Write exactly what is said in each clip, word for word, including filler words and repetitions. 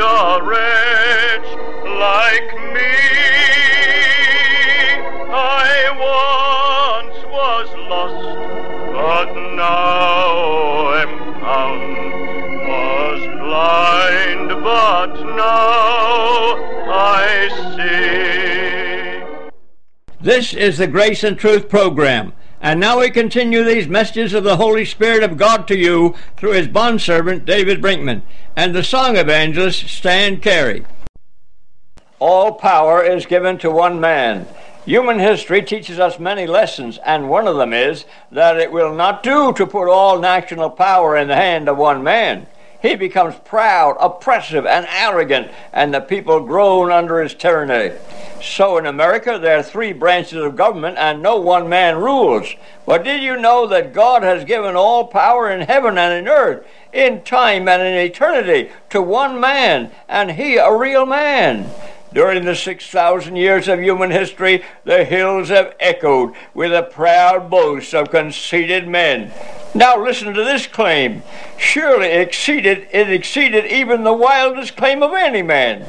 a wretch like me. I once was lost, but now am found. Was blind, but now I see. This is the Grace and Truth program. And now we continue these messages of the Holy Spirit of God to you through his bondservant David Brinkman and the song evangelist Stan Carey. All power is given to one man. Human history teaches us many lessons, and one of them is that it will not do to put all national power in the hand of one man. He becomes proud, oppressive, and arrogant, and the people groan under his tyranny. So in America, there are three branches of government, and no one man rules. But did you know that God has given all power in heaven and in earth, in time and in eternity, to one man, and he a real man? During the six thousand years of human history, the hills have echoed with the proud boasts of conceited men. Now listen to this claim. Surely it exceeded, it exceeded even the wildest claim of any man.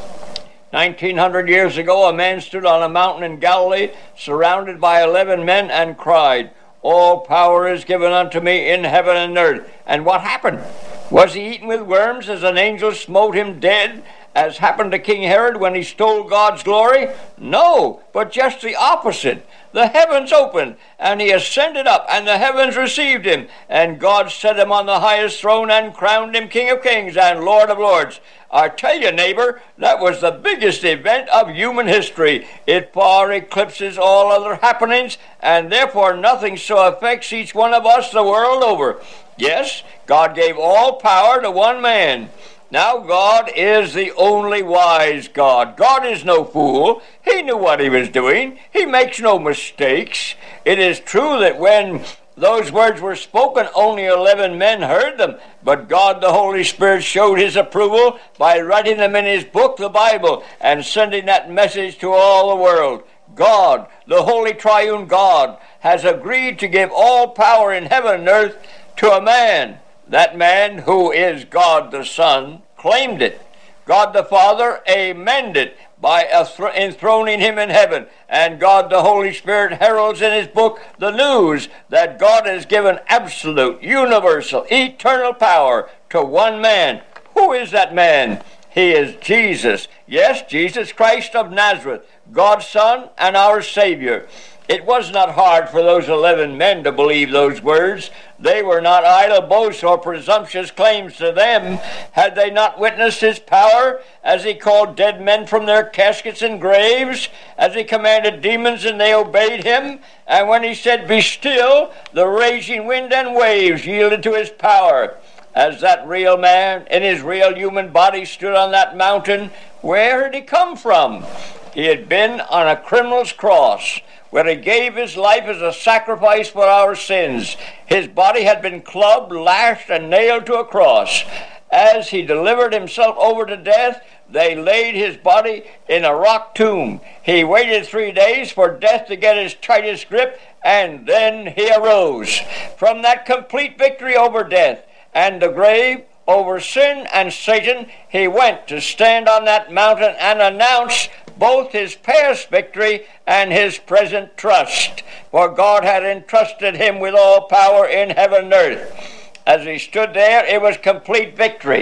Nineteen hundred years ago, a man stood on a mountain in Galilee, surrounded by eleven men, and cried, "All power is given unto me in heaven and earth." And what happened? Was he eaten with worms as an angel smote him dead, as happened to King Herod when he stole God's glory? No, but just the opposite. The heavens opened, and he ascended up, and the heavens received him, and God set him on the highest throne and crowned him King of kings and Lord of lords. I tell you, neighbor, that was the biggest event of human history. It far eclipses all other happenings, and therefore nothing so affects each one of us the world over. Yes, God gave all power to one man. Now God is the only wise God. God is no fool. He knew what he was doing. He makes no mistakes. It is true that when those words were spoken, only eleven men heard them. But God, the Holy Spirit, showed his approval by writing them in his book, the Bible, and sending that message to all the world. God, the Holy Triune God, has agreed to give all power in heaven and earth to a man. That man, who is God the Son, claimed it. God the Father amended it by enthroning him in heaven. And God the Holy Spirit heralds in his book the news that God has given absolute, universal, eternal power to one man. Who is that man? He is Jesus. Yes, Jesus Christ of Nazareth, God's Son and our Savior. It was not hard for those eleven men to believe those words. They were not idle boasts or presumptuous claims to them. Had they not witnessed his power as he called dead men from their caskets and graves, as he commanded demons and they obeyed him, and when he said, "Be still," the raging wind and waves yielded to his power? As that real man in his real human body stood on that mountain, where had he come from? He had been on a criminal's cross, where he gave his life as a sacrifice for our sins. His body had been clubbed, lashed, and nailed to a cross. As he delivered himself over to death, they laid his body in a rock tomb. He waited three days for death to get his tightest grip, and then he arose. From that complete victory over death and the grave, over sin and Satan, he went to stand on that mountain and announce both his past victory and his present trust. For God had entrusted him with all power in heaven and earth. As he stood there, it was complete victory.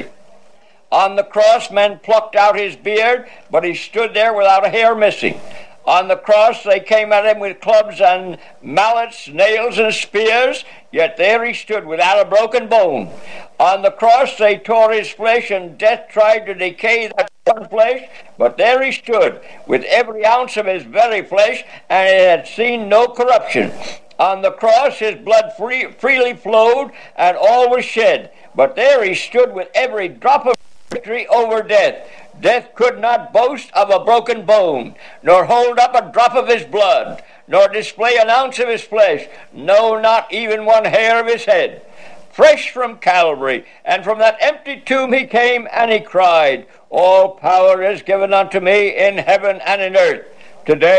On the cross, men plucked out his beard, but he stood there without a hair missing. On the cross, they came at him with clubs and mallets, nails and spears, yet there he stood without a broken bone. On the cross, they tore his flesh, and death tried to decay that flesh, but there he stood with every ounce of his very flesh, and it had seen no corruption. On the cross, his blood free, freely flowed, and all was shed, but there he stood with every drop of victory over death. Death could not boast of a broken bone, nor hold up a drop of his blood, nor display an ounce of his flesh, no, not even one hair of his head. Fresh from Calvary, and from that empty tomb he came, and he cried, "All power is given unto me in heaven and in earth." Today,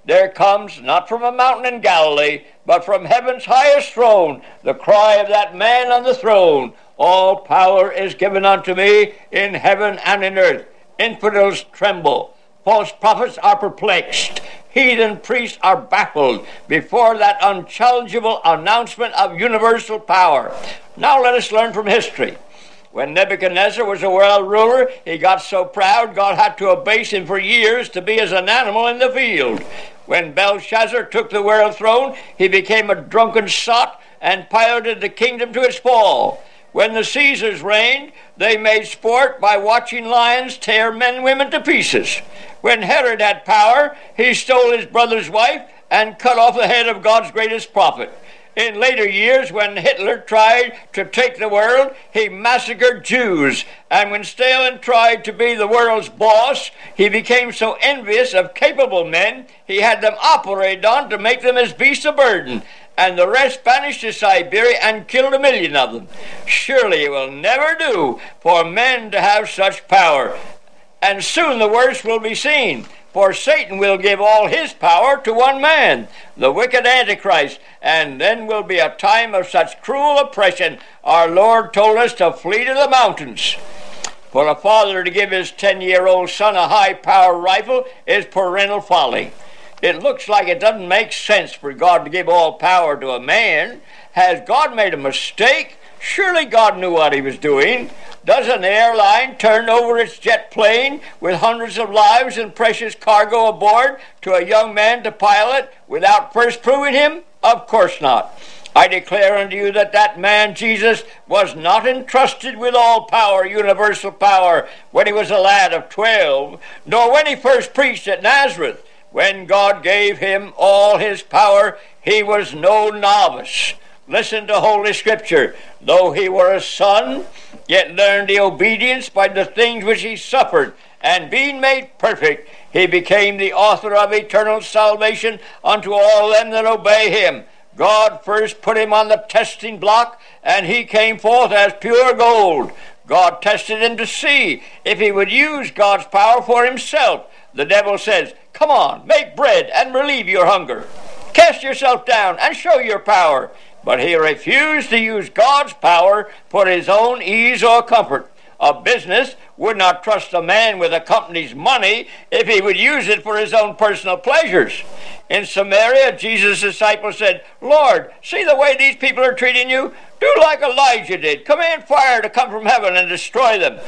there comes, not from a mountain in Galilee, but from heaven's highest throne, the cry of that man on the throne, all power is given unto me in heaven and in earth. Infidels tremble. False prophets are perplexed. Heathen priests are baffled before that unchallengeable announcement of universal power. Now let us learn from history. When Nebuchadnezzar was a world ruler, he got so proud God had to abase him for years to be as an animal in the field. When Belshazzar took the world throne, he became a drunken sot and piloted the kingdom to its fall. When the Caesars reigned, they made sport by watching lions tear men and women to pieces. When Herod had power, he stole his brother's wife and cut off the head of God's greatest prophet. In later years, when Hitler tried to take the world, he massacred Jews. And when Stalin tried to be the world's boss, he became so envious of capable men, he had them operated on to make them as beasts of burden. And the rest banished to Siberia and killed a million of them. Surely it will never do for men to have such power. And soon the worst will be seen. For Satan will give all his power to one man, the wicked Antichrist, and then will be a time of such cruel oppression, our Lord told us to flee to the mountains. For a father to give his ten-year-old son a high-power rifle is parental folly. It looks like it doesn't make sense for God to give all power to a man. Has God made a mistake? Surely God knew what he was doing. Does an airline turn over its jet plane with hundreds of lives and precious cargo aboard to a young man to pilot without first proving him? Of course not. I declare unto you that that man, Jesus, was not entrusted with all power, universal power, when he was a lad of twelve, nor when he first preached at Nazareth. When God gave him all his power, he was no novice. Listen to Holy Scripture. Though he were a son, yet learned the obedience by the things which he suffered, and being made perfect, he became the author of eternal salvation unto all them that obey him. God first put him on the testing block, and he came forth as pure gold. God tested him to see if he would use God's power for himself. The devil says, "Come on, make bread and relieve your hunger. Cast yourself down and show your power." But he refused to use God's power for his own ease or comfort. A business would not trust a man with a company's money if he would use it for his own personal pleasures. In Samaria, Jesus' disciples said, "Lord, see the way these people are treating you? Do like Elijah did. Command fire to come from heaven and destroy them."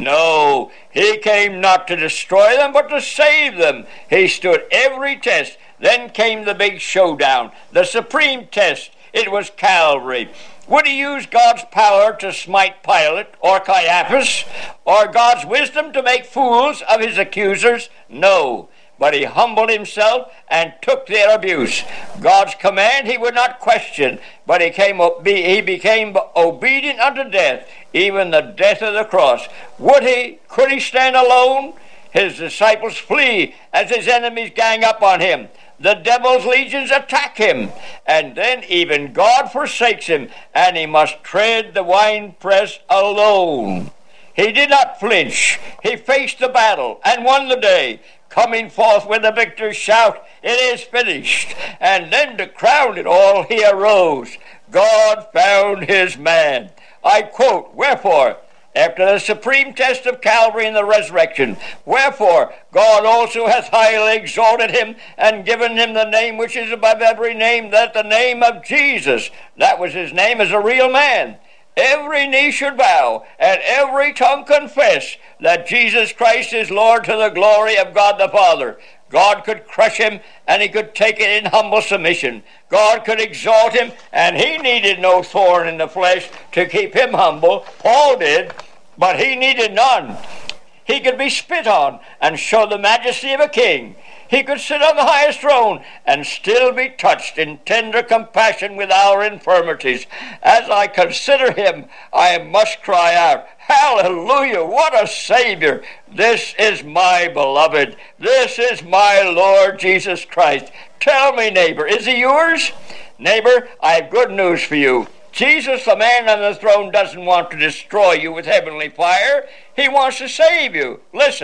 No, he came not to destroy them, but to save them. He stood every test. Then came the big showdown, the supreme test. It was Calvary. Would he use God's power to smite Pilate or Caiaphas, or God's wisdom to make fools of his accusers? No. But he humbled himself and took their abuse. God's command he would not question, but he, came, he became obedient unto death, even the death of the cross. Would he? Could he stand alone? His disciples flee as his enemies gang up on him. The devil's legions attack him, and then even God forsakes him, and he must tread the winepress alone. He did not flinch. He faced the battle and won the day, coming forth with a victor's shout, "It is finished." And then to crown it all, he arose. God found his man. I quote, "Wherefore, after the supreme test of Calvary and the resurrection, wherefore God also hath highly exalted him and given him the name which is above every name, that the name of Jesus," that was his name as a real man, "every knee should bow and every tongue confess that Jesus Christ is Lord, to the glory of God the Father." God could crush him, and he could take it in humble submission. God could exalt him, and he needed no thorn in the flesh to keep him humble. Paul did, but he needed none. He could be spit on and show the majesty of a king. He could sit on the highest throne and still be touched in tender compassion with our infirmities. As I consider him, I must cry out, "Hallelujah, what a Savior! This is my beloved. This is my Lord Jesus Christ." Tell me, neighbor, is he yours? Neighbor, I have good news for you. Jesus, the man on the throne, doesn't want to destroy you with heavenly fire. He wants to save you. Listen,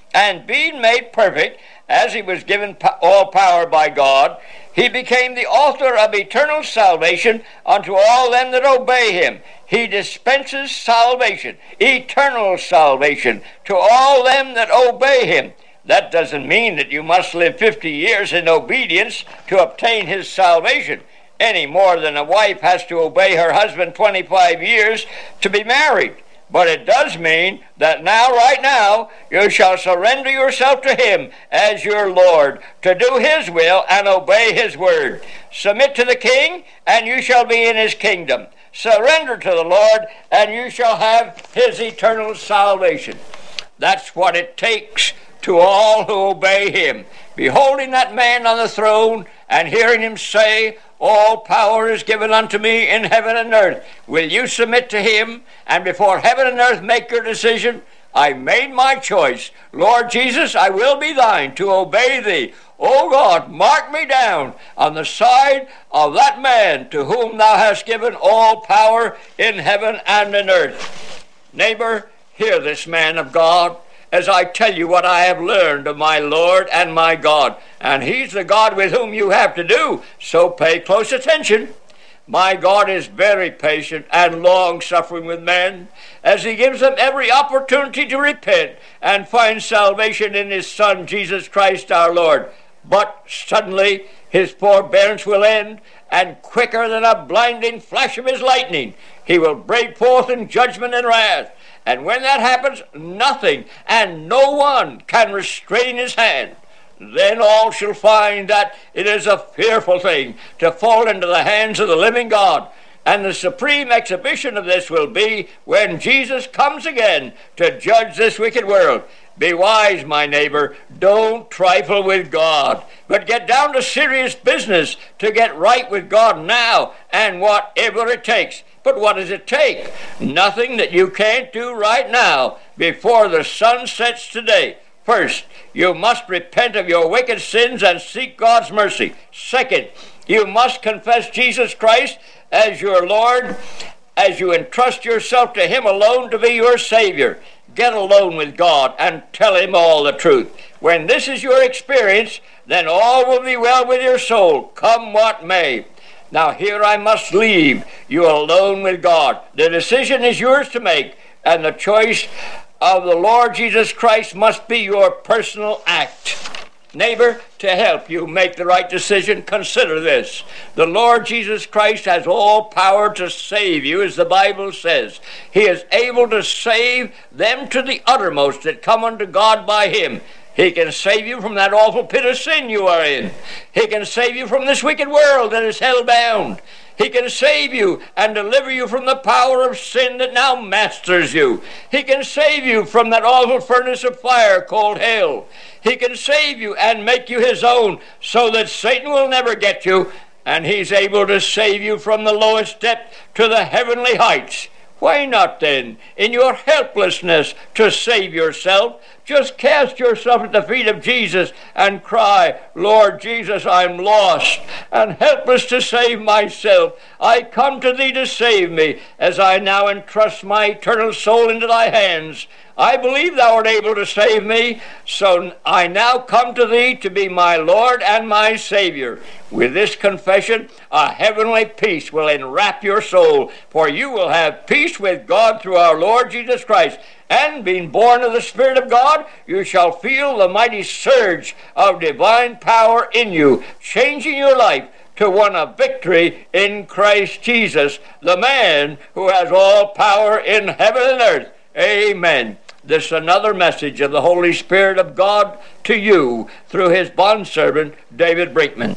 And being made perfect, as he was given all power by God, he became the author of eternal salvation unto all them that obey him. He dispenses salvation, eternal salvation, to all them that obey him. That doesn't mean that you must live fifty years in obedience to obtain his salvation, any more than a wife has to obey her husband twenty-five years to be married. But it does mean that now, right now, you shall surrender yourself to him as your Lord, to do his will and obey his word. Submit to the king, and you shall be in his kingdom. Surrender to the Lord, and you shall have his eternal salvation. That's what it takes to all who obey him. Beholding that man on the throne, and hearing him say, all power is given unto me in heaven and earth. Will you submit to him? And before heaven and earth make your decision, I made my choice. Lord Jesus, I will be thine to obey thee. O God, mark me down on the side of that man to whom thou hast given all power in heaven and in earth. Neighbor, hear this man of God as I tell you what I have learned of my Lord and my God. And he's the God with whom you have to do, so pay close attention. My God is very patient and long-suffering with men, as he gives them every opportunity to repent and find salvation in his Son, Jesus Christ our Lord. But suddenly his forbearance will end, and quicker than a blinding flash of his lightning, he will break forth in judgment and wrath. And when that happens, nothing and no one can restrain his hand. Then all shall find that it is a fearful thing to fall into the hands of the living God. And the supreme exhibition of this will be when Jesus comes again to judge this wicked world. Be wise, my neighbor. Don't trifle with God, but get down to serious business to get right with God now, and whatever it takes. But what does it take? Nothing that you can't do right now before the sun sets today. First, you must repent of your wicked sins and seek God's mercy. Second, you must confess Jesus Christ as your Lord, as you entrust yourself to him alone to be your Savior. Get alone with God and tell him all the truth. When this is your experience, then all will be well with your soul, come what may. Now here I must leave you alone with God. The decision is yours to make, and the choice of the Lord Jesus Christ must be your personal act. Neighbor, to help you make the right decision, consider this. The Lord Jesus Christ has all power to save you, as the Bible says. He is able to save them to the uttermost that come unto God by him. He can save you from that awful pit of sin you are in. He can save you from this wicked world that is hell-bound. He can save you and deliver you from the power of sin that now masters you. He can save you from that awful furnace of fire called hell. He can save you and make you his own so that Satan will never get you, and he's able to save you from the lowest depth to the heavenly heights. Why not then, in your helplessness to save yourself, just cast yourself at the feet of Jesus and cry, Lord Jesus, I'm lost and helpless to save myself. I come to thee to save me, as I now entrust my eternal soul into thy hands. I believe thou art able to save me, so I now come to thee to be my Lord and my Savior. With this confession, a heavenly peace will enwrap your soul, for you will have peace with God through our Lord Jesus Christ. And being born of the Spirit of God, you shall feel the mighty surge of divine power in you, changing your life to one of victory in Christ Jesus, the man who has all power in heaven and earth. Amen. This is another message of the Holy Spirit of God to you through his bondservant, David Brinkman.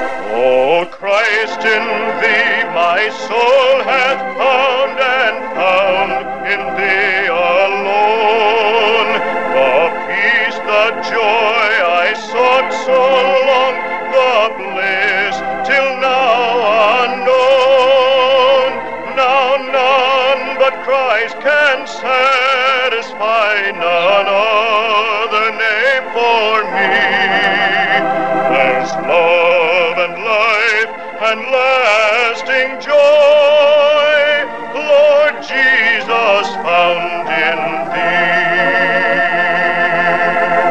O Christ, in thee my soul hath found, and found in thee alone the peace, the joy I sought so long, the bliss till now unknown. Now none but Christ can satisfy, none other name for me. There's love and life and lasting joy, Lord Jesus, found in thee.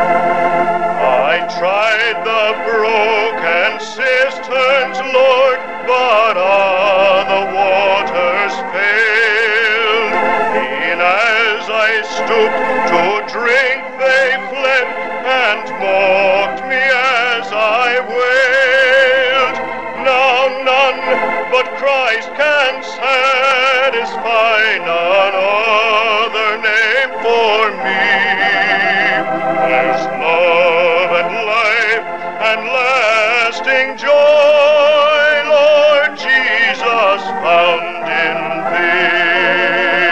drink they fled and mocked me as I wailed. Now none but Christ can satisfy, none other name for me. There's love and life and lasting joy, Lord Jesus, found in Thee.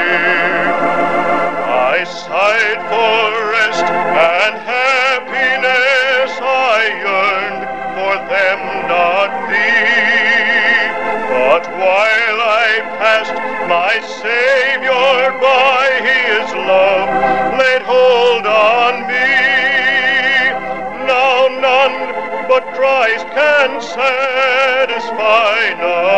I sighed for rest and happiness, I yearned for them, not Thee. But while I passed, my Savior by His love laid hold on me. Now none but Christ can satisfy, none